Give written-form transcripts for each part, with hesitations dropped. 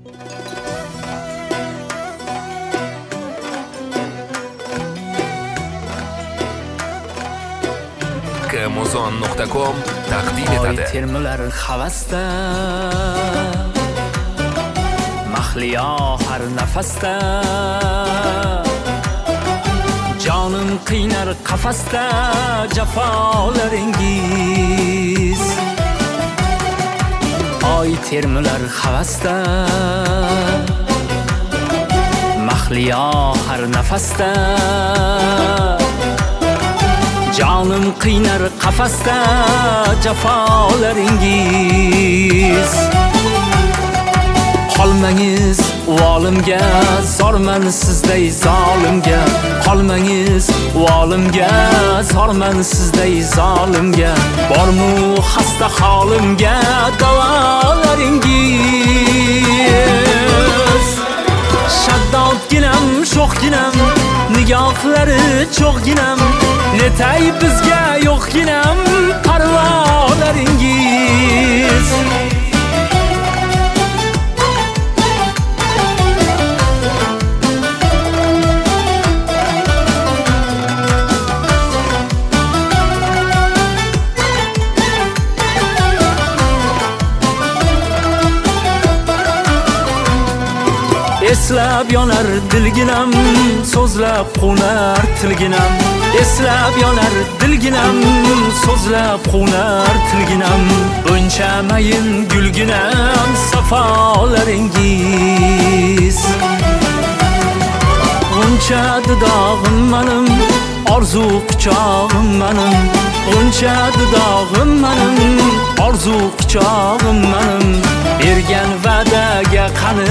Kmuzon.com taqdim etadi. Termilar havasda, mahliyo har nafasda, jonim qiynar qafasda jafolaringiz. Oy termilar havasda, mahliyo har nafasda, jonim qiynar qafasda jafolaringiz. Qolmangiz volimga, zorman sizday zolimga. Qolmangiz volimga, zorman sizday zolimga. Bormu xasta holimga davolaringiz. Shaddodginam, sho'xginam, nigohlari cho'g'ginam, netay bizga yo'qginam parvolaringiz. Eslab yonar dilginam, so'zlab qo'nar tilginam. Eslab yonar dilginam, so'zlab qo'nar tilginam. O'nchamayin gulginam safolaringiz. G'uncha dudog'im manim, orzu quchog'im manim. G'uncha dudog'im manim, orzu quchog'im manim. Bergan va'daga qani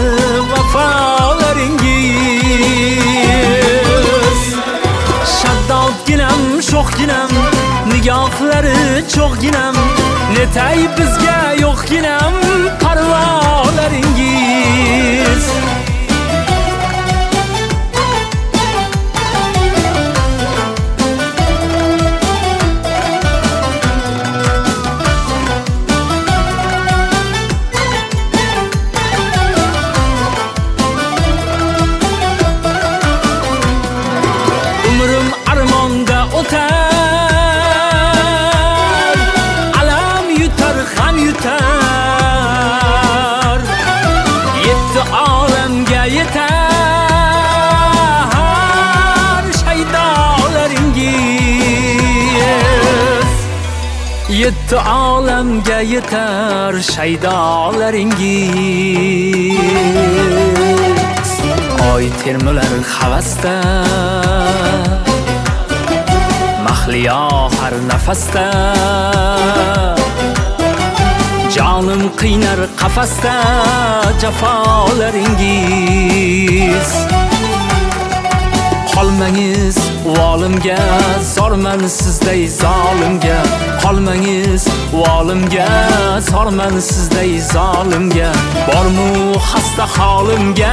vafolaringiz. Shaddodginam, sho'xginam, nigohlari cho'g'ginam, netay bizga yo'qginam parvolaringiz. Alam yutar, ham yutar, yetti olamga yetar shaydolaringiz. Yetti olamga yetar shaydolaringiz. Oy termilar havasda, mahliyo har nafasda, jonim qiynar qafasda jafolaringiz. Qolmangiz volimga, zorman sizday zolimga. Qolmangiz volimga, zorman sizday zolimga. Bormu xasta holimga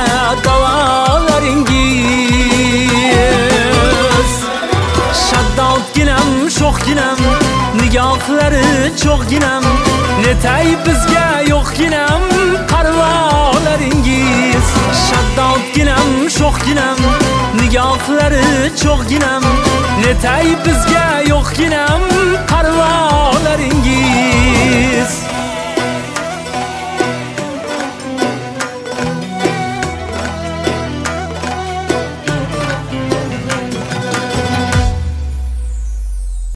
davolaringiz. Shaddodginam, sho'xginam, nigohlari cho'g'ginam, netay bizga yo'qginam parvolaringiz. Shaddodginam, sho'xginam, nigohlari cho'g'ginam, netay bizga yo'qginam parvolaringiz.